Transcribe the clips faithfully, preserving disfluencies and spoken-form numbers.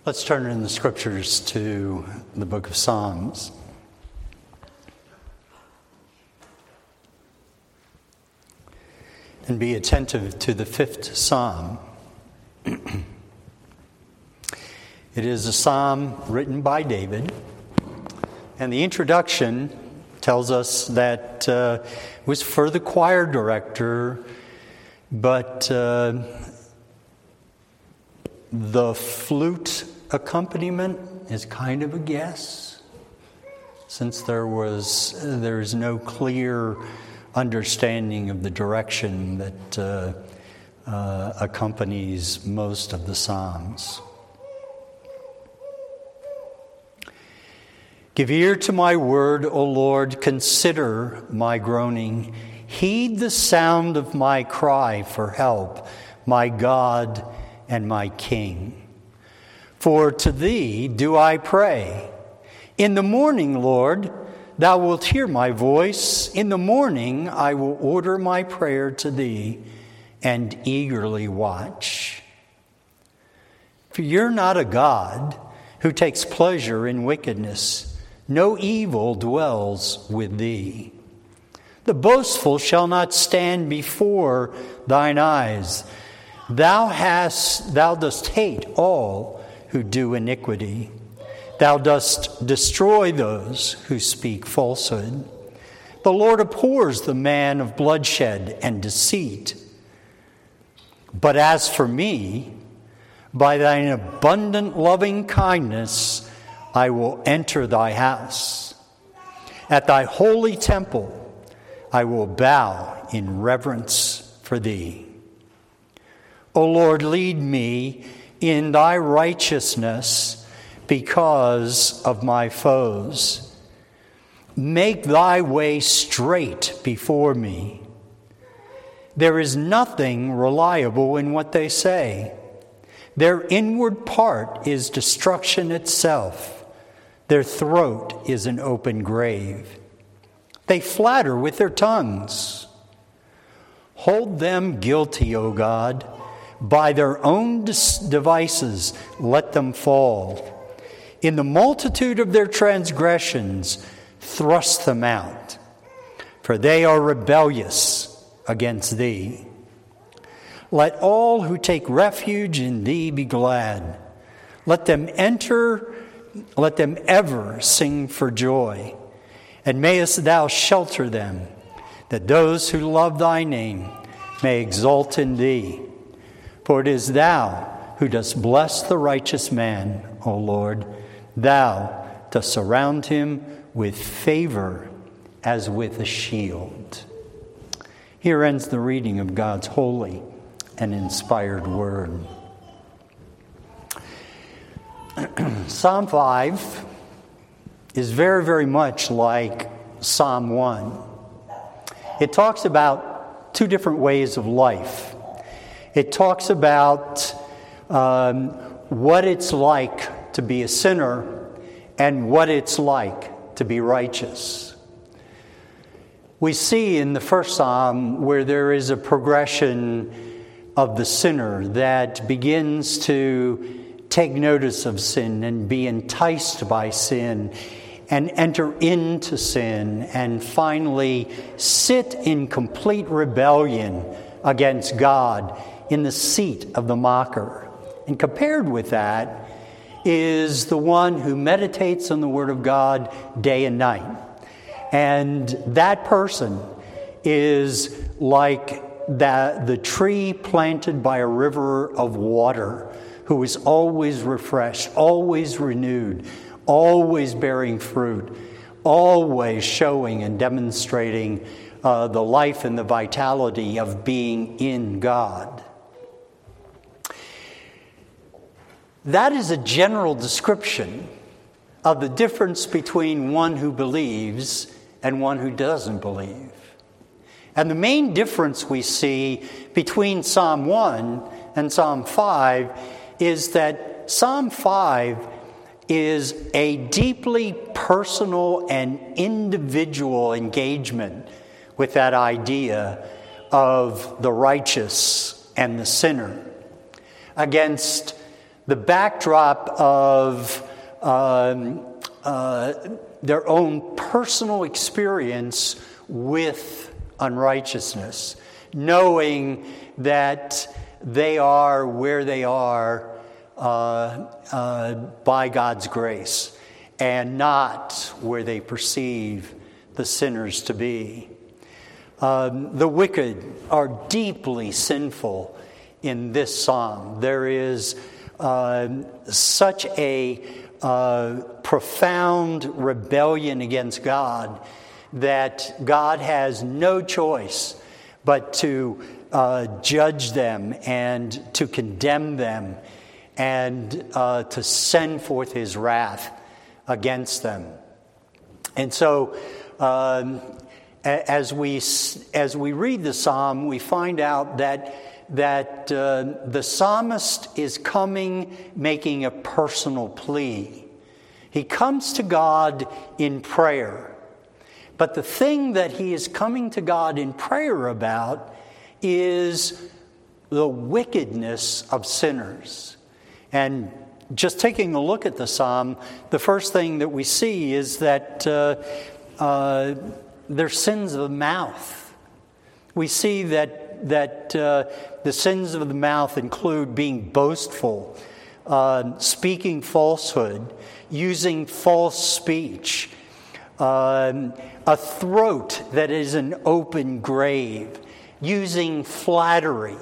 Let's turn in the scriptures to the book of Psalms. And be attentive to the fifth psalm. It is a psalm written by David. And the introduction tells us that uh, it was for the choir director, but uh, the flute accompaniment is kind of a guess, since there was there is no clear understanding of the direction that uh, uh, accompanies most of the psalms. Give ear to my word, O Lord, consider my groaning. Heed the sound of my cry for help, my God and my King. For to thee do I pray. In the morning, Lord, thou wilt hear my voice. In the morning I will order my prayer to thee and eagerly watch. For you're not a God who takes pleasure in wickedness. No evil dwells with thee. The boastful shall not stand before thine eyes. Thou hast, thou dost hate all who do iniquity. Thou dost destroy those who speak falsehood. The Lord abhors the man of bloodshed and deceit. But as for me, by thine abundant loving kindness, I will enter thy house. At thy holy temple, I will bow in reverence for thee. O Lord, lead me in thy righteousness because of my foes. Make thy way straight before me. There is nothing reliable in what they say. Their inward part is destruction itself. Their throat is an open grave. They flatter with their tongues. Hold them guilty, O God. By their own devices, let them fall. In the multitude of their transgressions, thrust them out. For they are rebellious against thee. Let all who take refuge in thee be glad. Let them enter, let them ever sing for joy. And mayest thou shelter them, that those who love thy name may exult in thee. For it is thou who dost bless the righteous man, O Lord. Thou dost surround him with favor as with a shield. Here ends the reading of God's holy and inspired word. Psalm five is very, very much like Psalm one. It talks about two different ways of life. It talks about um, what it's like to be a sinner and what it's like to be righteous. We see in the first psalm where there is a progression of the sinner that begins to take notice of sin and be enticed by sin and enter into sin and finally sit in complete rebellion against God in the seat of the mocker. And compared with that is the one who meditates on the Word of God day and night. And that person is like that, the tree planted by a river of water, who is always refreshed, always renewed, always bearing fruit, always showing and demonstrating uh, the life and the vitality of being in God. That is a general description of the difference between one who believes and one who doesn't believe. And the main difference we see between Psalm one and Psalm five is that Psalm five is a deeply personal and individual engagement with that idea of the righteous and the sinner against the backdrop of um, uh, their own personal experience with unrighteousness, knowing that they are where they are uh, uh, by God's grace, and not where they perceive the sinners to be. Um, the wicked are deeply sinful in this psalm. There is uh, such a uh, profound rebellion against God that God has no choice but to uh, judge them and to condemn them and uh, to send forth his wrath against them. And so um, as we as we read the psalm, we find out that that uh, the psalmist is coming, making a personal plea. He comes to God in prayer. But the thing that he is coming to God in prayer about is the wickedness of sinners. And just taking a look at the psalm, the first thing that we see is that uh, uh, they're sins of the mouth. We see that that uh, the sins of the mouth include being boastful, uh, speaking falsehood, using false speech, um, a throat that is an open grave, using flattery.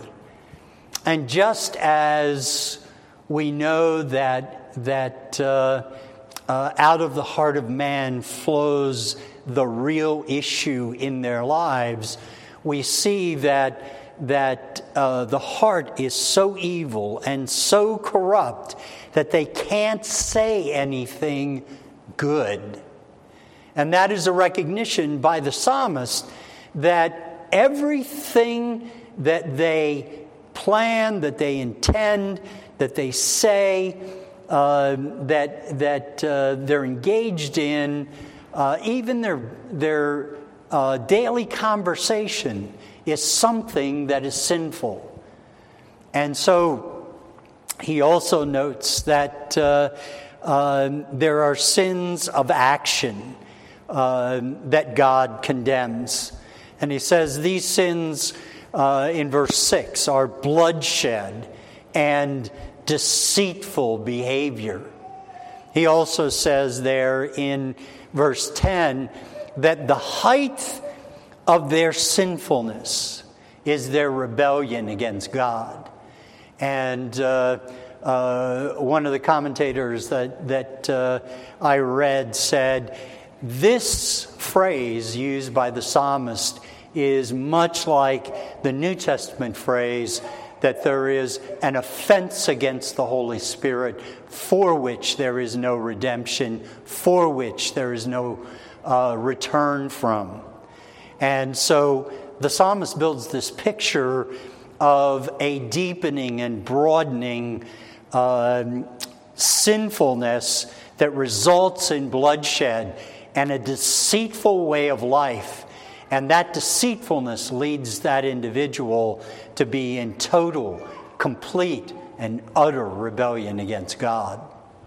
And just as we know that that uh, uh, out of the heart of man flows the real issue in their lives, we see that that uh, the heart is so evil and so corrupt that they can't say anything good. And that is a recognition by the psalmist that everything that they plan, that they intend, that they say, uh, that that uh, they're engaged in, uh, even their their uh, daily conversation is something that is sinful. And so he also notes that uh, uh, there are sins of action uh, that God condemns. And he says these sins uh, in verse six are bloodshed and deceitful behavior. He also says there in verse ten that the height of their sinfulness is their rebellion against God. And uh, uh, one of the commentators that, that uh, I read said, this phrase used by the psalmist is much like the New Testament phrase that there is an offense against the Holy Spirit for which there is no redemption, for which there is no uh, return from. And so the psalmist builds this picture of a deepening and broadening uh, sinfulness that results in bloodshed and a deceitful way of life. And that deceitfulness leads that individual to be in total, complete, and utter rebellion against God.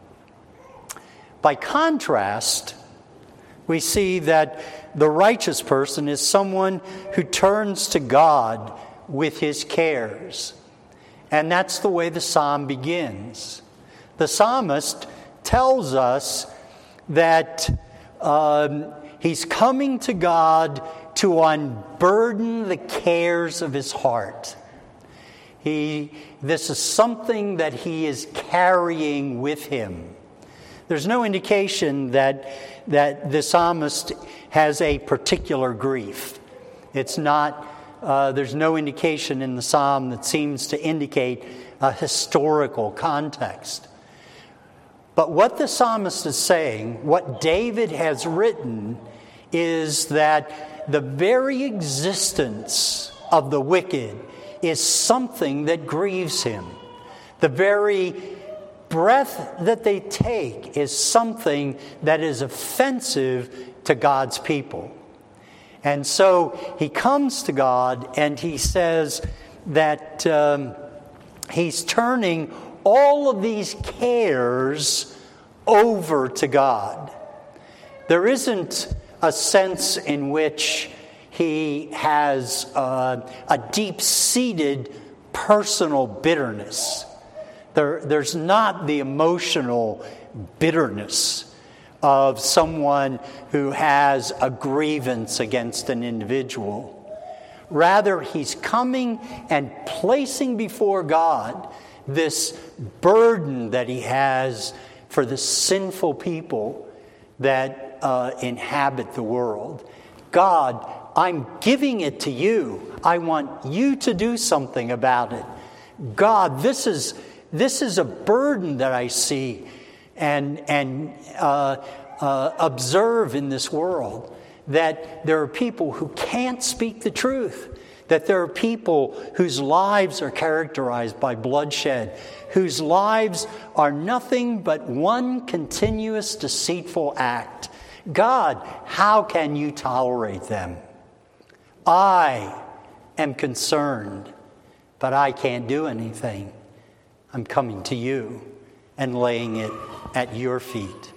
By contrast, we see that the righteous person is someone who turns to God with his cares. And that's the way the psalm begins. The psalmist tells us that um, he's coming to God to unburden the cares of his heart. He, this is something that he is carrying with him. There's no indication that that the psalmist has a particular grief. It's not, uh, there's no indication in the psalm that seems to indicate a historical context. But what the psalmist is saying, what David has written, is that the very existence of the wicked is something that grieves him. The very breath that they take is something that is offensive to God's people. And so he comes to God and he says that um, he's turning all of these cares over to God. There isn't a sense in which he has uh, a deep-seated personal bitterness. There, there's not the emotional bitterness of someone who has a grievance against an individual. Rather, he's coming and placing before God this burden that he has for the sinful people that uh, inhabit the world. God, I'm giving it to you. I want you to do something about it. God, this is this is a burden that I see and and uh, uh, observe in this world, that there are people who can't speak the truth, that there are people whose lives are characterized by bloodshed, whose lives are nothing but one continuous deceitful act. God, how can you tolerate them? I am concerned, but I can't do anything. I'm coming to you and laying it at your feet.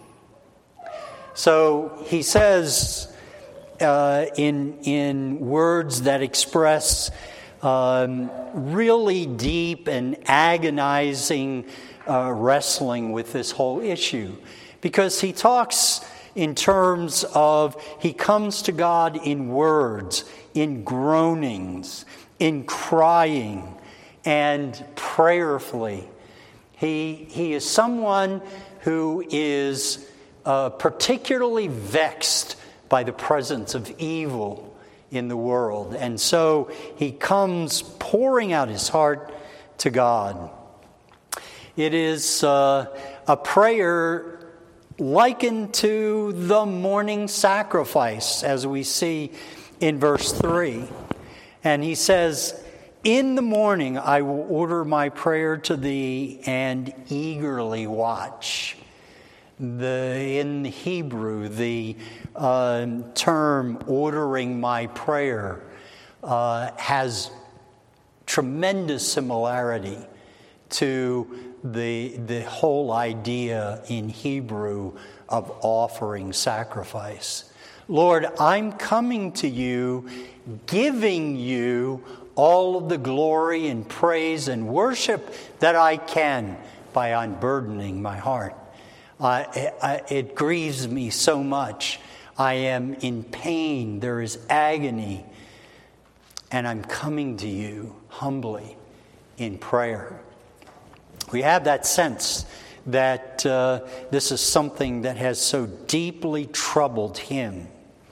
So he says uh, in, in words that express um, really deep and agonizing uh, wrestling with this whole issue, because he talks in terms of he comes to God in words, in groanings, in crying, and prayerfully. He, he is someone who is uh, particularly vexed by the presence of evil in the world. And so he comes pouring out his heart to God. It is uh, a prayer likened to the morning sacrifice, as we see in verse three. And he says, in the morning I will order my prayer to thee and eagerly watch. The, in Hebrew, the uh, term ordering my prayer uh, has tremendous similarity to the, the whole idea in Hebrew of offering sacrifice. Lord, I'm coming to you, giving you all of the glory and praise and worship that I can by unburdening my heart. Uh, it, it grieves me so much. I am in pain. There is agony. And I'm coming to you humbly in prayer. We have that sense that uh, this is something that has so deeply troubled him.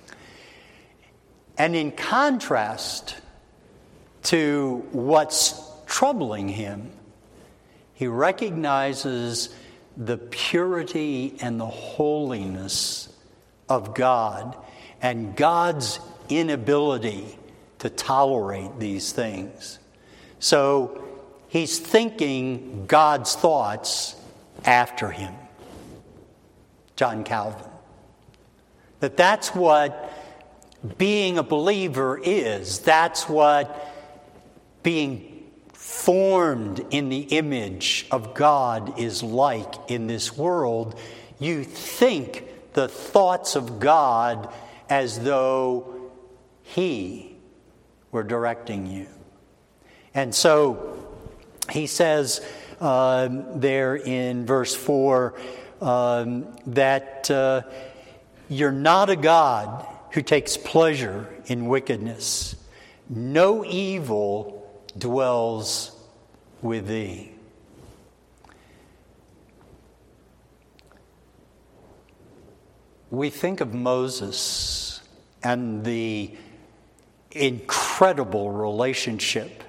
And in contrast to what's troubling him, he recognizes the purity and the holiness of God and God's inability to tolerate these things. So he's thinking God's thoughts after him. John Calvin. That that's what being a believer is. That's what being formed in the image of God is like in this world. You think the thoughts of God as though He were directing you. And so he says uh, there in verse four um, that uh, you're not a God who takes pleasure in wickedness. No evil dwells with thee. We think of Moses and the incredible relationship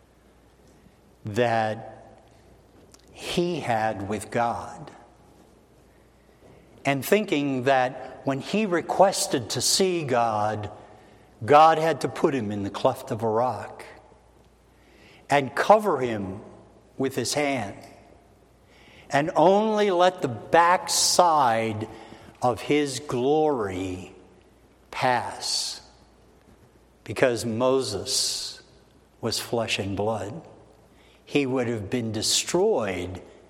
that he had with God, and thinking that when he requested to see God, God had to put him in the cleft of a rock and cover him with his hand, and only let the backside of his glory pass, because Moses was flesh and blood. He would have been destroyed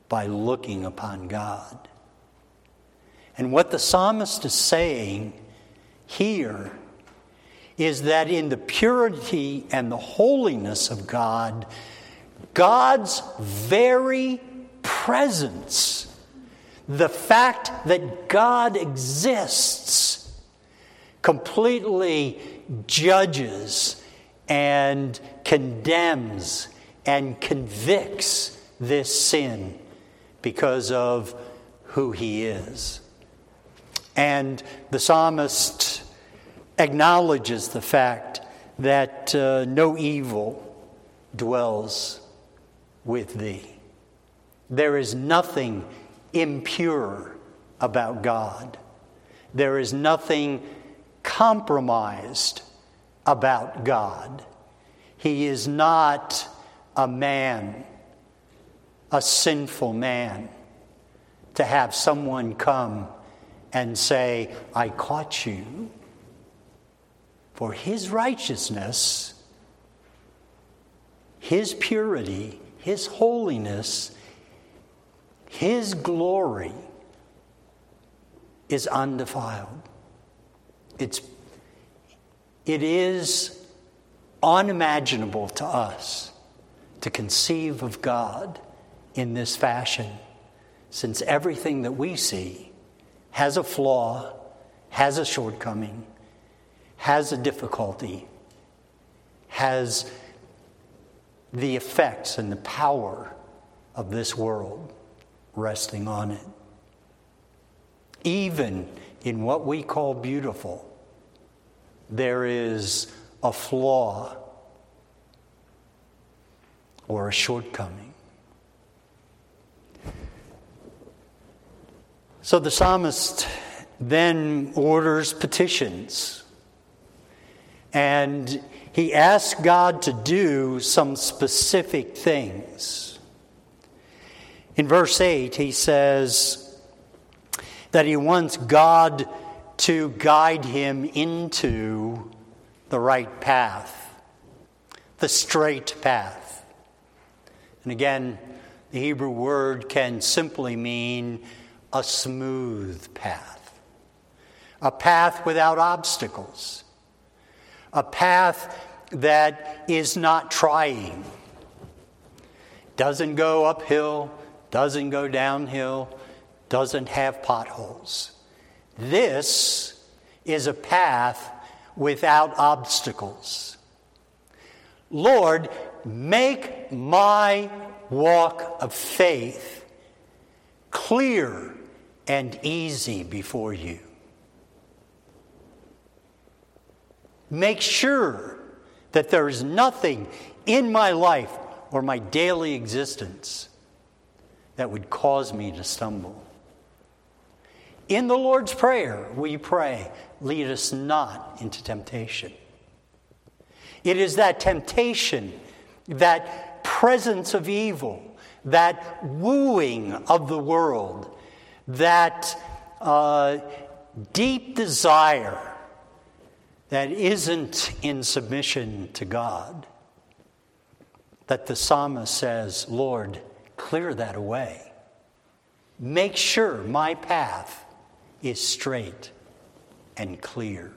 by looking upon God. And what the psalmist is saying here is that in the purity and the holiness of God, God's very presence, the fact that God exists, completely judges and condemns and convicts this sin because of who he is. And the psalmist acknowledges the fact that uh, no evil dwells with thee. There is nothing impure about God. There is nothing compromised about God. He is not a man, a sinful man, to have someone come and say, I caught you. For his righteousness, his purity, his holiness, his glory is undefiled. It's, it is unimaginable to us to conceive of God in this fashion, since everything that we see has a flaw, has a shortcoming, has a difficulty, has the effects and the power of this world resting on it. Even in what we call beautiful, there is a flaw or a shortcoming. So the psalmist then orders petitions, and he asks God to do some specific things. In verse eight, he says that he wants God to guide him into the right path, the straight path. And again, the Hebrew word can simply mean a smooth path, a path without obstacles, a path that is not trying, doesn't go uphill, doesn't go downhill, doesn't have potholes. This is a path without obstacles. Lord, make my walk of faith clear and easy before you. Make sure that there is nothing in my life or my daily existence that would cause me to stumble. In the Lord's Prayer, we pray, lead us not into temptation. It is that temptation, that presence of evil, that wooing of the world, that uh, deep desire that isn't in submission to God, that the psalmist says, Lord, clear that away. Make sure my path is straight and clear.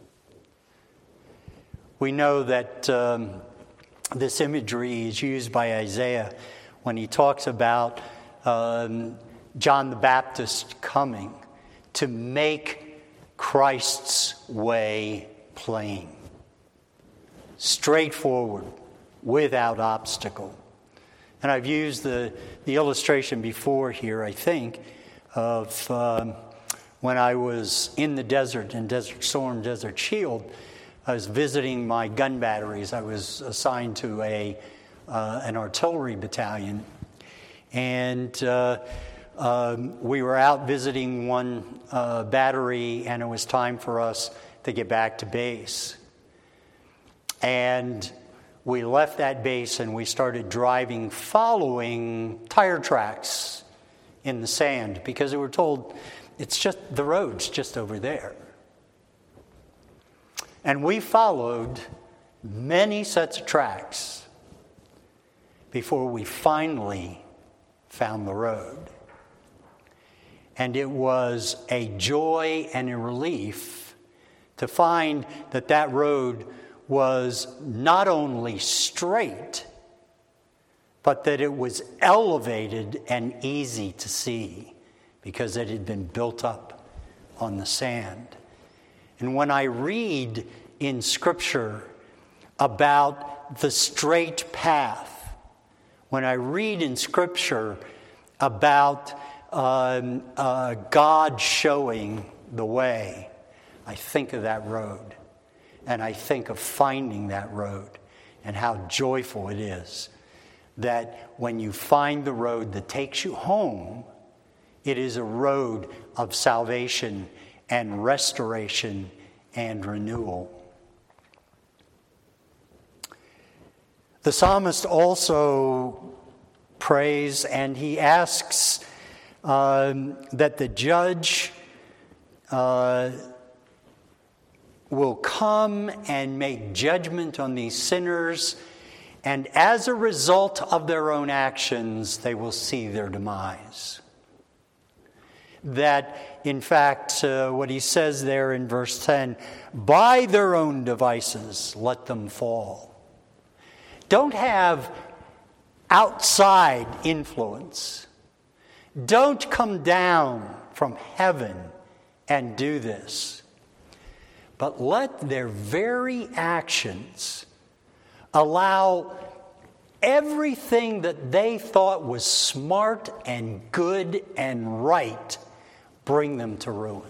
We know that um, this imagery is used by Isaiah when he talks about um, John the Baptist coming to make Christ's way plain, straightforward, without obstacle. And I've used the, the illustration before here, I think, of um, when I was in the desert, in Desert Storm, Desert Shield. I was visiting my gun batteries. I was assigned to a uh, an artillery battalion. And uh, um, we were out visiting one uh, battery, and it was time for us to get back to base. And we left that base and we started driving following tire tracks in the sand because we were told it's just the road's just over there. And we followed many sets of tracks before we finally found the road. And it was a joy and a relief to find that that road was not only straight, but that it was elevated and easy to see because it had been built up on the sand. And when I read in Scripture about the straight path, when I read in Scripture about um, uh, God showing the way, I think of that road. And I think of finding that road and how joyful it is that when you find the road that takes you home, it is a road of salvation and restoration and renewal. The psalmist also prays and he asks um, that the judge uh, will come and make judgment on these sinners, and as a result of their own actions, they will see their demise. That, in fact, uh, what he says there in verse ten, by their own devices, let them fall. Don't have outside influence. Don't come down from heaven and do this. But let their very actions allow everything that they thought was smart and good and right bring them to ruin.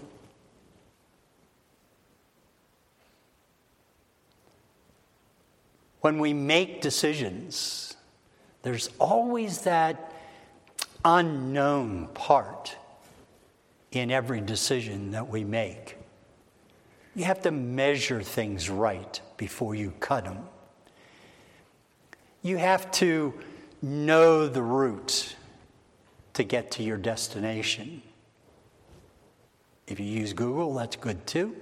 When we make decisions, there's always that unknown part in every decision that we make. You have to measure things right before you cut them. You have to know the route to get to your destination. If you use Google, that's good too.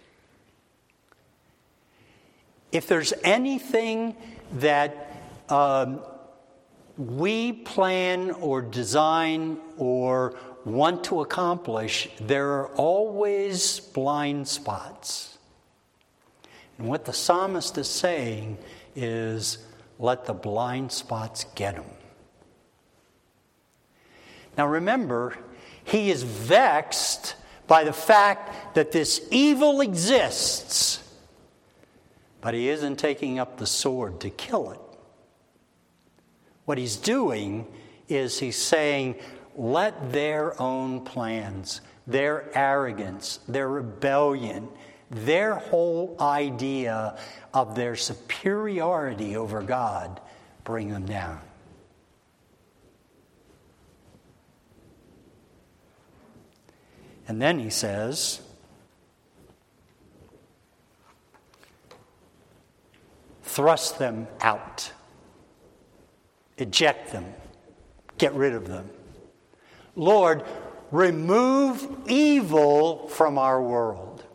If there's anything that um, we plan or design or want to accomplish, there are always blind spots. And what the psalmist is saying is, let the blind spots get him. Now remember, he is vexed by the fact that this evil exists, but he isn't taking up the sword to kill it. What he's doing is he's saying, let their own plans, their arrogance, their rebellion, their whole idea of their superiority over God bring them down. And then he says, thrust them out. Eject them. Get rid of them. Lord, remove evil from our world.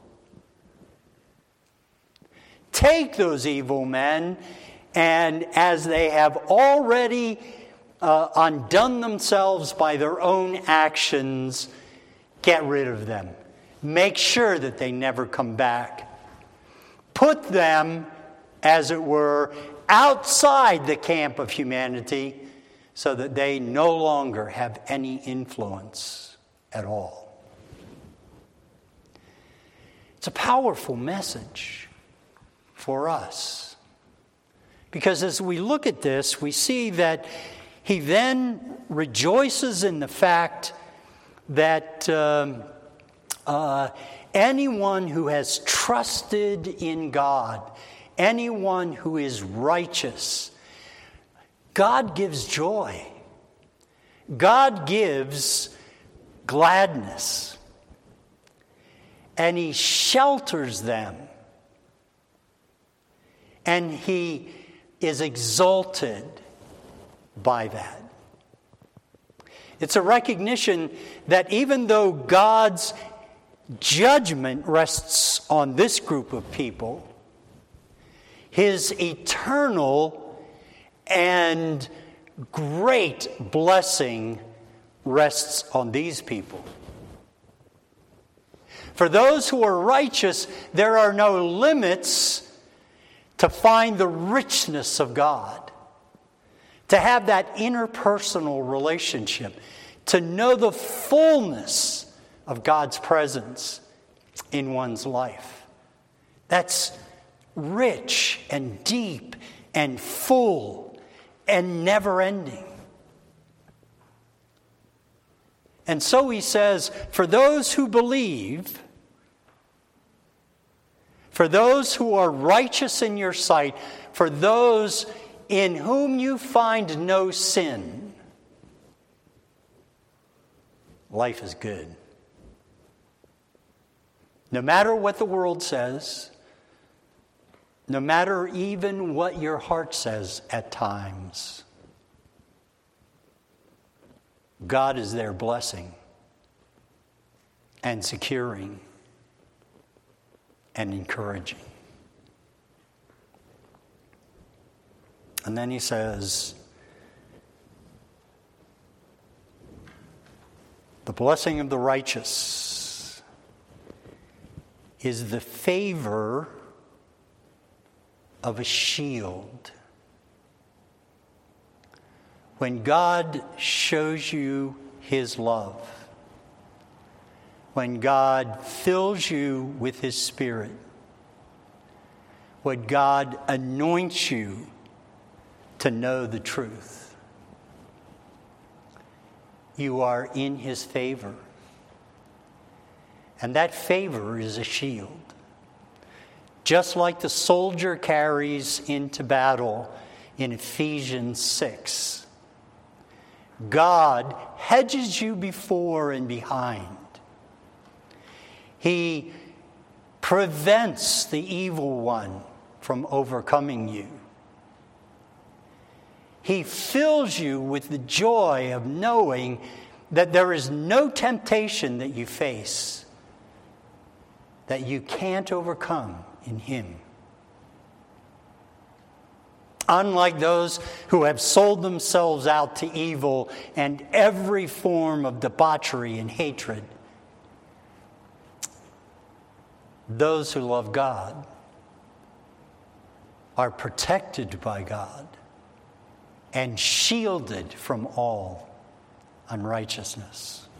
Take those evil men, and as they have already uh, undone themselves by their own actions, get rid of them. Make sure that they never come back. Put them, as it were, outside the camp of humanity so that they no longer have any influence at all. It's a powerful message for us. Because as we look at this, we see that he then rejoices in the fact that um, uh, anyone who has trusted in God, anyone who is righteous, God gives joy. God gives gladness. And he shelters them. And he is exalted by that. It's a recognition that even though God's judgment rests on this group of people, his eternal and great blessing rests on these people. For those who are righteous, there are no limits to find the richness of God, to have that interpersonal relationship, to know the fullness of God's presence in one's life. That's rich and deep and full and never-ending. And so he says, for those who believe, for those who are righteous in your sight, for those in whom you find no sin, life is good. No matter what the world says, no matter even what your heart says at times, God is there blessing and securing and encouraging. And then he says, the blessing of the righteous is the favor of a shield. When God shows you his love, when God fills you with his Spirit, when God anoints you to know the truth, you are in his favor. And that favor is a shield. Just like the soldier carries into battle in Ephesians six. God hedges you before and behind. He prevents the evil one from overcoming you. He fills you with the joy of knowing that there is no temptation that you face that you can't overcome in him. Unlike those who have sold themselves out to evil and every form of debauchery and hatred, those who love God are protected by God and shielded from all unrighteousness.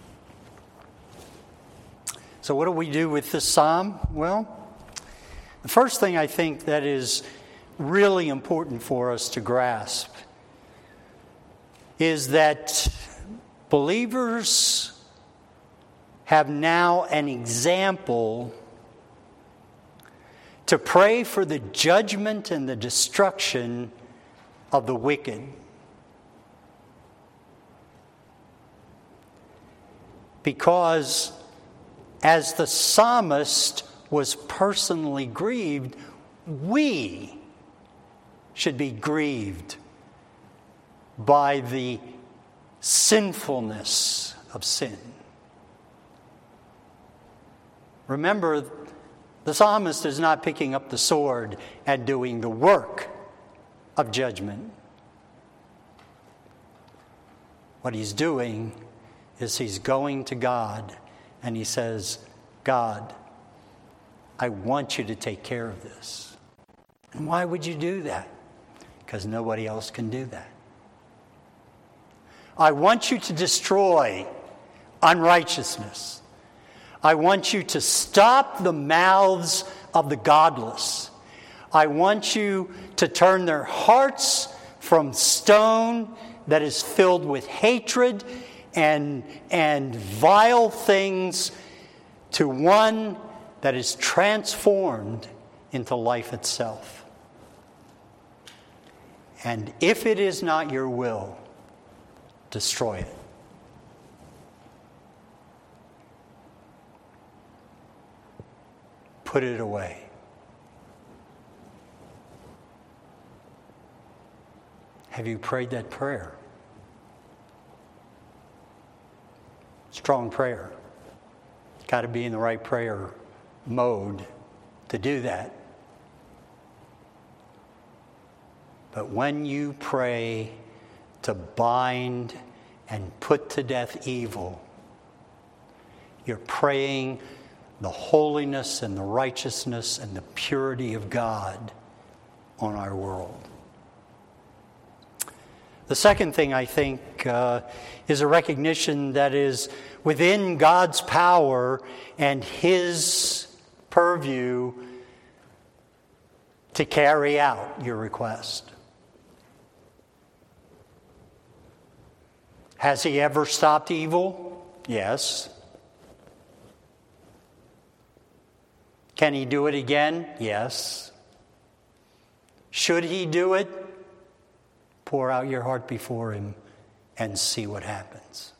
So what do we do with this psalm? Well, the first thing I think that is really important for us to grasp is that believers have now an example to pray for the judgment and the destruction of the wicked. Because as the psalmist was personally grieved, we should be grieved by the sinfulness of sin. Remember, the psalmist is not picking up the sword and doing the work of judgment. What he's doing is he's going to God and he says, God, I want you to take care of this. And why would you do that? Because nobody else can do that. I want you to destroy unrighteousness. I want you to stop the mouths of the godless. I want you to turn their hearts from stone that is filled with hatred and, and vile things to one that is transformed into life itself. And if it is not your will, destroy it. Put it away. Have you prayed that prayer? Strong prayer. Got to be in the right prayer mode to do that. But when you pray to bind and put to death evil. You're praying the holiness and the righteousness and the purity of God on our world. The second thing, I think, uh, is a recognition that is within God's power and His purview to carry out your request. Has He ever stopped evil? Yes. Can He do it again? Yes. Should He do it? Pour out your heart before Him and see what happens.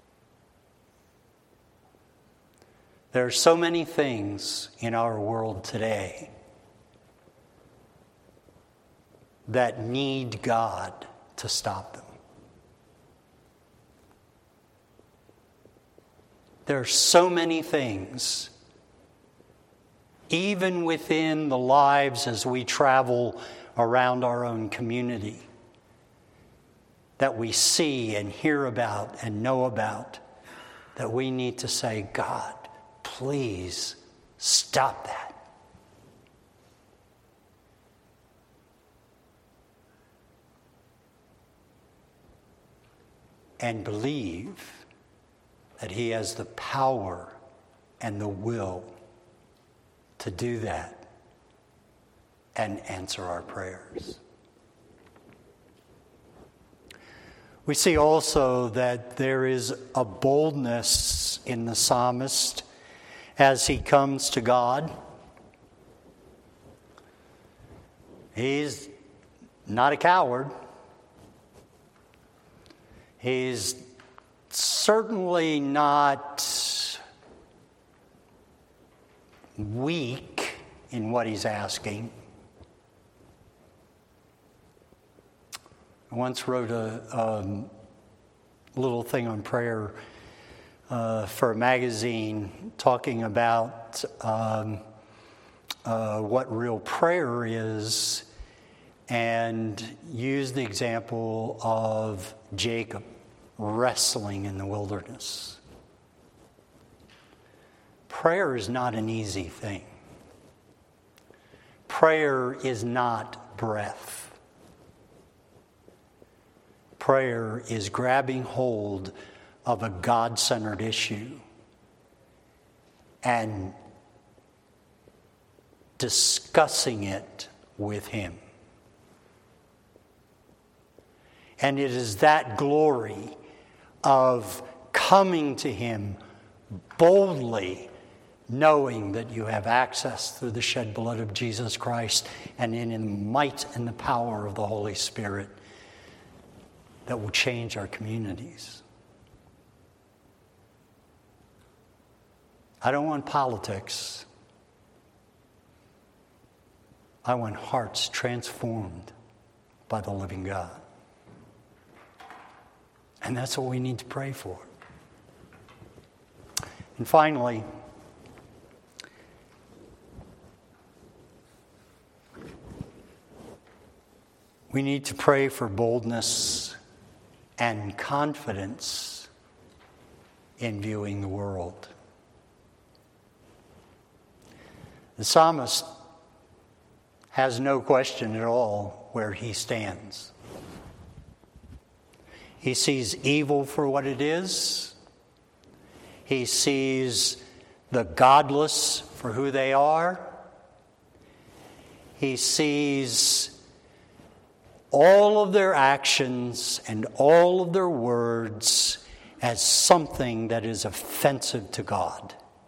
There are so many things in our world today that need God to stop them. There are so many things, even within the lives as we travel around our own community, that we see and hear about and know about, that we need to say, God, please stop that. And believe that He has the power and the will to do that and answer our prayers. We see also that there is a boldness in the psalmist as he comes to God. He's not a coward. He's certainly not weak in what he's asking. I once wrote a, a little thing on prayer uh, for a magazine talking about um, uh, what real prayer is, and used the example of Jacob wrestling in the wilderness. Prayer is not an easy thing. Prayer is not breath. Prayer is grabbing hold of a God-centered issue and discussing it with Him. And it is that glory of coming to Him boldly, knowing that you have access through the shed blood of Jesus Christ and in the might and the power of the Holy Spirit, that will change our communities. I don't want politics. I want hearts transformed by the living God. And that's what we need to pray for. And finally, we need to pray for boldness and confidence in viewing the world. The psalmist has no question at all where he stands. He sees evil for what it is. He sees the godless for who they are. He sees all of their actions and all of their words as something that is offensive to God.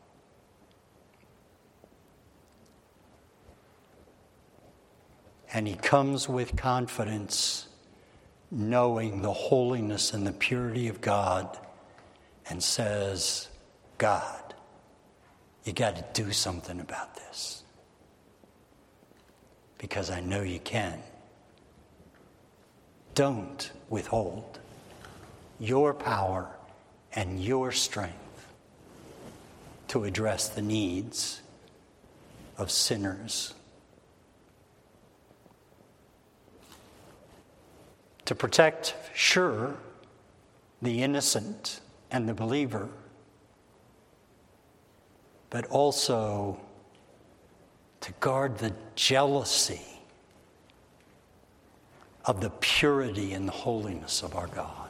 And he comes with confidence, knowing the holiness and the purity of God, and says, God, you got to do something about this, because I know you can. Don't withhold your power and your strength to address the needs of sinners. to protect, sure, the innocent and the believer, but also to guard the jealousy of the purity and the holiness of our God.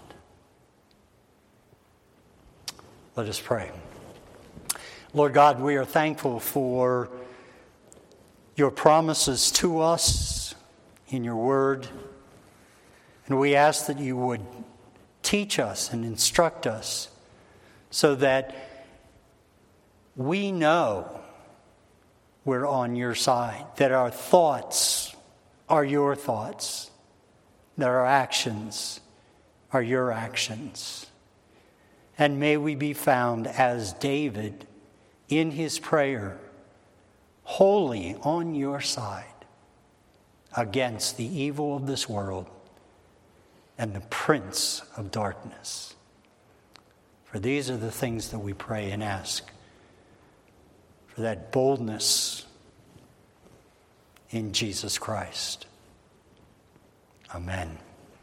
Let us pray. Lord God, we are thankful for your promises to us in your word, and we ask that you would teach us and instruct us so that we know we're on your side, that our thoughts are your thoughts, that our actions are your actions. And may we be found as David in his prayer, wholly on your side against the evil of this world and the prince of darkness. For these are the things that we pray and ask, for that boldness in Jesus Christ. Amen.